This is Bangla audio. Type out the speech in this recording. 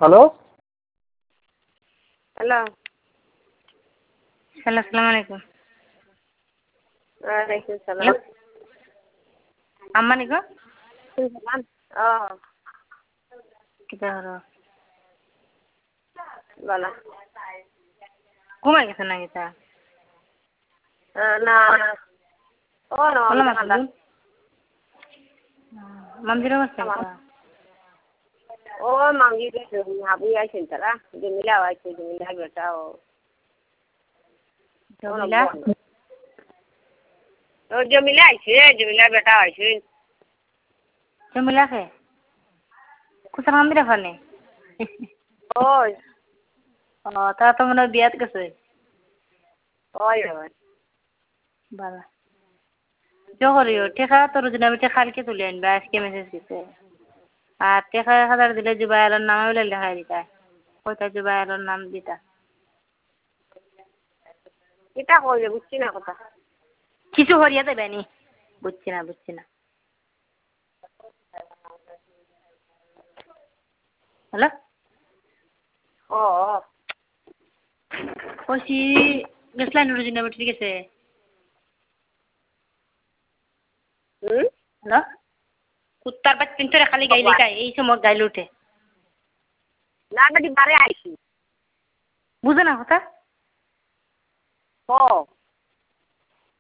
হ্যালো হ্যালো হ্যালো আসসালামু আলাইকুম। ওয়ালাইকুম সালাম। হ্যালো আম্মা নিকো কিতা হলো বলা ঘুমাই গেছে না কিতা না ও না বললাম কান্দা আসুন মামজির অবস্থা কিতা ও মাঙ্গি গেছে হাবু আইছেন তারা জমিলা আইছে জমিলা বেটা ও জমিলা ও জমিলা আইছে জমিলা বেটা আইছে জমিলা কে কুসার মামদিরা ফানে ওই ও তারা তো মনে হয় বিয়াত গেছে ওই ওই বালা জহরিও টেকা তোর জন্য আমি টেকা কালকে তুলে আনবে আজকে মেসেজ দিতে আর টেকা 1000 দিলে জুবাইরের নাম বলে লেখাই দিতা কয়টা জুবাইরের নাম দিতা এটা কইলে বুঝছি না কথা কিছু হরিয়া দেবে নি বুঝছি না হ্যালো ও কইছি গেছলাই নুরুজিন নামে ঠিক আছে হ্যালো কুত্তার বাচ্চা তোরে খালি গাইলে গাই এই সময় গাইলে উঠে না নাকি বারে আইছি বুঝে না কথা ও